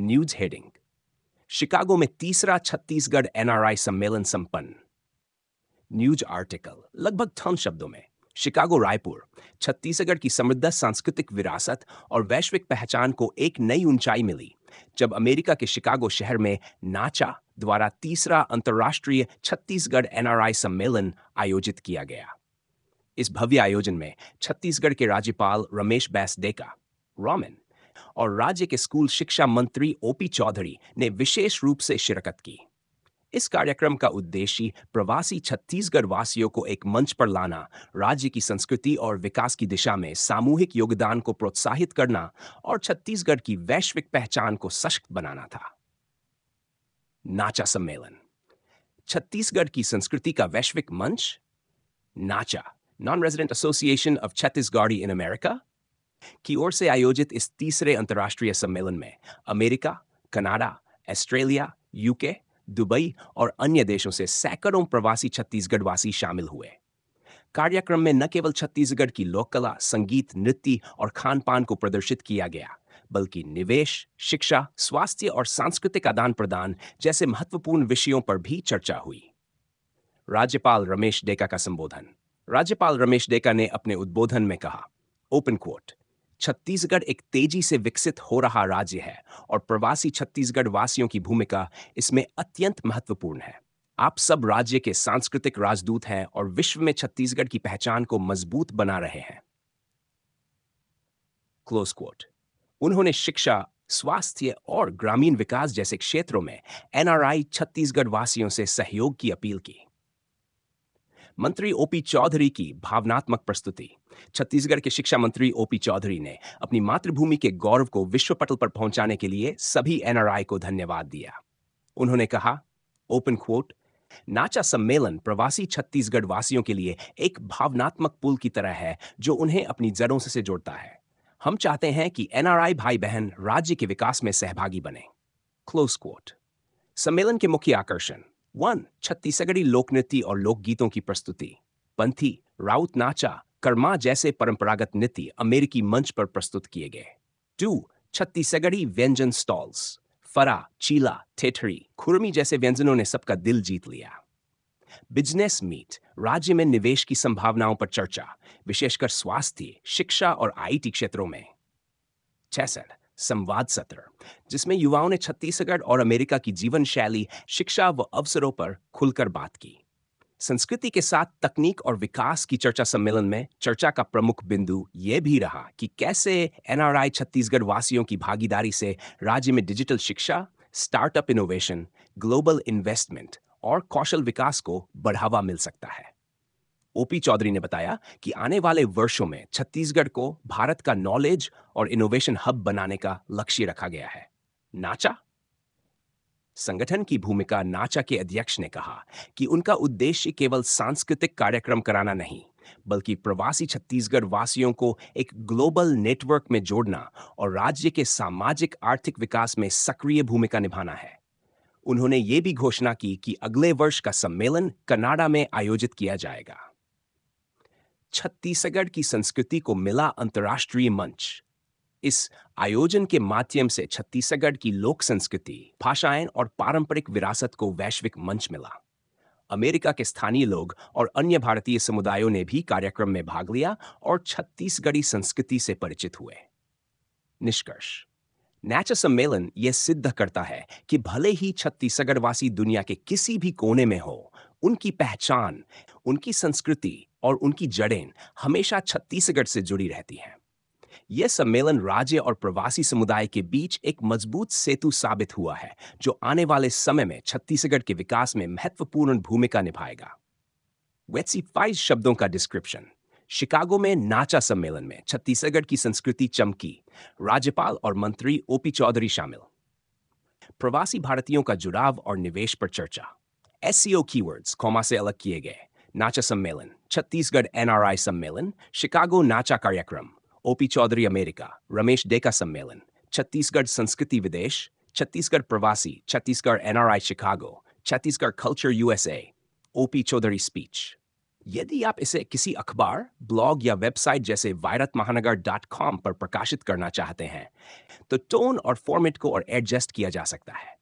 News heading. Chicago में तीसरा Chhattisgarh NRI सम्मेलन संपन्न। न्यूज आर्टिकल लगभग 3 शब्दों में। शिकागो रायपुर छत्तीसगढ़ की समृद्ध सांस्कृतिक विरासत और वैश्विक पहचान को एक नई ऊंचाई मिली जब अमेरिका के शिकागो शहर में नाचा द्वारा तीसरा अंतर्राष्ट्रीय छत्तीसगढ़ एनआरआई सम्मेलन आयोजित किया गया। इस भव्य आयोजन में छत्तीसगढ़ के राज्यपाल रमेश बैस डेका रॉमन और राज्य के स्कूल शिक्षा मंत्री ओपी चौधरी ने विशेष रूप से शिरकत की। इस कार्यक्रम का उद्देश्य प्रवासी छत्तीसगढ़ वासियों को एक मंच पर लाना, राज्य की संस्कृति और विकास की दिशा में सामूहिक योगदान को प्रोत्साहित करना और छत्तीसगढ़ की वैश्विक पहचान को सशक्त बनाना था। नाचा सम्मेलन, छत्तीसगढ़ की संस्कृति का वैश्विक मंच। Nacha non resident association of Chhattisgarhi in America की ओर से आयोजित इस तीसरे अंतर्राष्ट्रीय सम्मेलन में America, Canada, Australia, UK, Dubai और अन्य देशों से सैकड़ों प्रवासी छत्तीसगढ़वासी शामिल हुए। कार्यक्रम में न केवल छत्तीसगढ़ की लोक कला, संगीत, नृत्य और खान पान को प्रदर्शित किया गया, बल्कि निवेश, शिक्षा, स्वास्थ्य और सांस्कृतिक आदान प्रदान जैसे महत्वपूर्ण विषयों पर भी चर्चा हुई। राज्यपाल रमेश डेका का संबोधन। राज्यपाल रमेश डेका ने अपने उद्बोधन में कहा, ओपन कोट, छत्तीसगढ़ एक तेजी से विकसित हो रहा राज्य है और प्रवासी छत्तीसगढ़ वासियों की भूमिका इसमें अत्यंत महत्वपूर्ण है। आप सब राज्य के सांस्कृतिक राजदूत हैं और विश्व में छत्तीसगढ़ की पहचान को मजबूत बना रहे हैं। Close quote. उन्होंने शिक्षा, स्वास्थ्य और ग्रामीण विकास जैसे क्षेत्रों में एनआरआई छत्तीसगढ़ वासियों से सहयोग की अपील की। मंत्री ओपी चौधरी की भावनात्मक प्रस्तुति। छत्तीसगढ़ के शिक्षा मंत्री ओपी चौधरी ने अपनी मातृभूमि के गौरव को विश्व पटल पर पहुंचाने के लिए सभी एनआरआई को धन्यवाद दिया। उन्होंने कहा, ओपन कोट, नाचा सम्मेलन प्रवासी छत्तीसगढ़ वासियों के लिए एक भावनात्मक पुल की तरह है जो उन्हें अपनी जड़ों से जोड़ता है। हम चाहते हैं कि एनआरआई भाई बहन राज्य के विकास में सहभागी बने। Close quote. सम्मेलन के मुख्य आकर्षण 1. छत्तीसगढ़ी लोकनृत्य और लोकगीतों की प्रस्तुति। पंथी, राउत नाचा, कर्मा जैसे परंपरागत नृत्य अमेरिकी मंच पर प्रस्तुत किए गए। 2. छत्तीसगढ़ी व्यंजन स्टॉल्स। फरा, चीला, ठेठरी, खुरमी जैसे व्यंजनों ने सबका दिल जीत लिया। बिजनेस मीट, राज्य में निवेश की संभावनाओं पर चर्चा, विशेषकर स्वास्थ्य, शिक्षा और आईटी क्षेत्रों में। 6. संवाद सत्र, जिसमें युवाओं ने छत्तीसगढ़ और अमेरिका की जीवन शैली, शिक्षा व अवसरों पर खुलकर बात की। संस्कृति के साथ तकनीक और विकास की चर्चा। सम्मेलन में चर्चा का प्रमुख बिंदु यह भी रहा कि कैसे एनआरआई छत्तीसगढ़ वासियों की भागीदारी से राज्य में डिजिटल शिक्षा, स्टार्टअप इनोवेशन, ग्लोबल इन्वेस्टमेंट और कौशल विकास को बढ़ावा मिल सकता है। ओपी चौधरी ने बताया कि आने वाले वर्षों में छत्तीसगढ़ को भारत का नॉलेज और इनोवेशन हब बनाने का लक्ष्य रखा गया है। नाचा संगठन की भूमिका। नाचा के अध्यक्ष ने कहा कि उनका उद्देश्य केवल सांस्कृतिक कार्यक्रम कराना नहीं, बल्कि प्रवासी छत्तीसगढ़ वासियों को एक ग्लोबल नेटवर्क में जोड़ना और राज्य के सामाजिक आर्थिक विकास में सक्रिय भूमिका निभाना है। उन्होंने ये भी घोषणा की कि अगले वर्ष का सम्मेलन कनाडा में आयोजित किया जाएगा। छत्तीसगढ़ की संस्कृति को मिला अंतर्राष्ट्रीय मंच। इस आयोजन के माध्यम से छत्तीसगढ़ की लोक संस्कृति, भाषाएं और पारंपरिक विरासत को वैश्विक मंच मिला। अमेरिका के स्थानीय लोग और अन्य भारतीय समुदायों ने भी कार्यक्रम में भाग लिया और छत्तीसगढ़ी संस्कृति से परिचित हुए। निष्कर्ष, नाचा सम्मेलन यह सिद्ध करता है कि भले ही छत्तीसगढ़वासी दुनिया के किसी भी कोने में हो, उनकी पहचान, उनकी संस्कृति और उनकी जड़ें हमेशा छत्तीसगढ़ से जुड़ी रहती हैं। यह सम्मेलन राज्य और प्रवासी समुदाय के बीच एक मजबूत सेतु साबित हुआ है, जो आने वाले समय में छत्तीसगढ़ के विकास में महत्वपूर्ण भूमिका निभाएगा। वेट्सी 5 शब्दों का डिस्क्रिप्शन। शिकागो में नाचा सम्मेलन में छत्तीसगढ़ की संस्कृति चमकी। राज्यपाल और मंत्री ओपी चौधरी शामिल। प्रवासी भारतीयों का जुड़ाव और निवेश पर चर्चा। एसईओ कीवर्ड्स कॉमा से अलग किए गए। नाचा सम्मेलन, छत्तीसगढ़ एनआरआई सम्मेलन, शिकागो नाचा कार्यक्रम, ओपी चौधरी अमेरिका, रमेश डेका सम्मेलन, छत्तीसगढ़ संस्कृति विदेश, छत्तीसगढ़ प्रवासी, Chhattisgarh NRI Chicago, Chhattisgarh culture USA, O P Chaudhary speech. यदि आप इसे किसी अखबार, ब्लॉग या वेबसाइट जैसे vairatmahanagar.com पर प्रकाशित करना चाहते हैं, तो टोन और फॉर्मेट को और एडजस्ट किया जा सकता है।